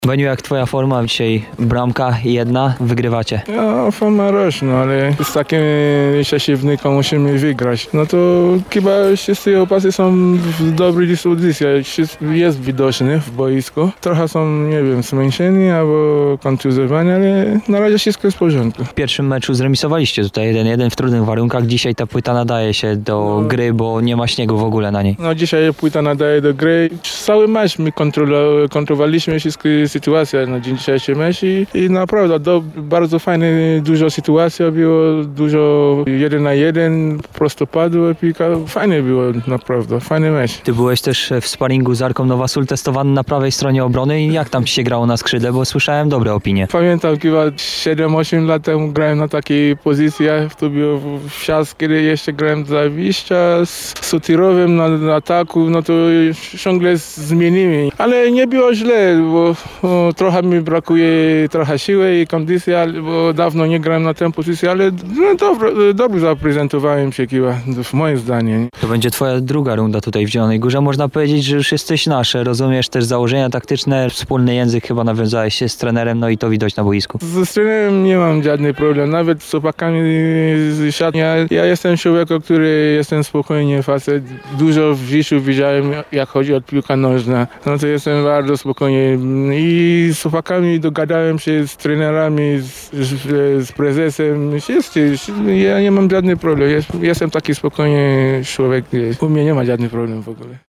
Beniu, jak twoja forma? Dzisiaj bramka jedna, wygrywacie. No, forma rośnie, ale z takim przeciwnikiem musimy wygrać. No to chyba wszyscy chłopacy są w dobrej dyspozycji, jest widoczny w boisku. Trochę są, nie wiem, zmęczeni albo kontuzjowani, ale na razie wszystko jest w porządku. W pierwszym meczu zremisowaliście tutaj 1-1 w trudnych warunkach. Dzisiaj ta płyta nadaje się do gry, bo nie ma śniegu w ogóle na niej. No dzisiaj płyta nadaje do gry. Cały mecz my kontrolowaliśmy wszystkie sytuacje na dzisiejszy mecz i naprawdę bardzo fajne, dużo sytuacji było, dużo 1 na 1, prosto padło piłka. Fajnie było, naprawdę, fajny mecz. Ty byłeś też w sparingu z Arką Nowasul testowany na prawej stronie obrony i jak tam ci się grało na skrzydle, bo słyszałem dobre opinie. Pamiętam, chyba 7-8 lat temu grałem na takiej pozycji, to było w czas, kiedy jeszcze grałem za wyjścia z Sotirowym na ataku, no to ciągle zmienimy. Ale nie było źle, bo trochę mi brakuje trochę siły i kondycji, bo dawno nie grałem na tę pozycję, ale no, dobrze zaprezentowałem się chyba, moim zdaniem. To będzie twoja druga runda tutaj w Zielonej Górze. Można powiedzieć, że już jesteś nasz. Rozumiesz też założenia taktyczne, wspólny język chyba nawiązałeś się z trenerem, no i to widać na boisku. Z trenerem nie mam żadnych problem, nawet z chłopakami z szatni. Ja jestem człowiekiem, który jestem spokojny facet. Dużo w życiu widziałem, jak chodzi o piłkę nożna. No to jestem bardzo spokojny i z chłopakami dogadałem się z trenerami, z prezesem. Ja nie mam żadnych problem. Jestem taki spokojny człowiek. U mnie nie ma żadnych problemów w ogóle.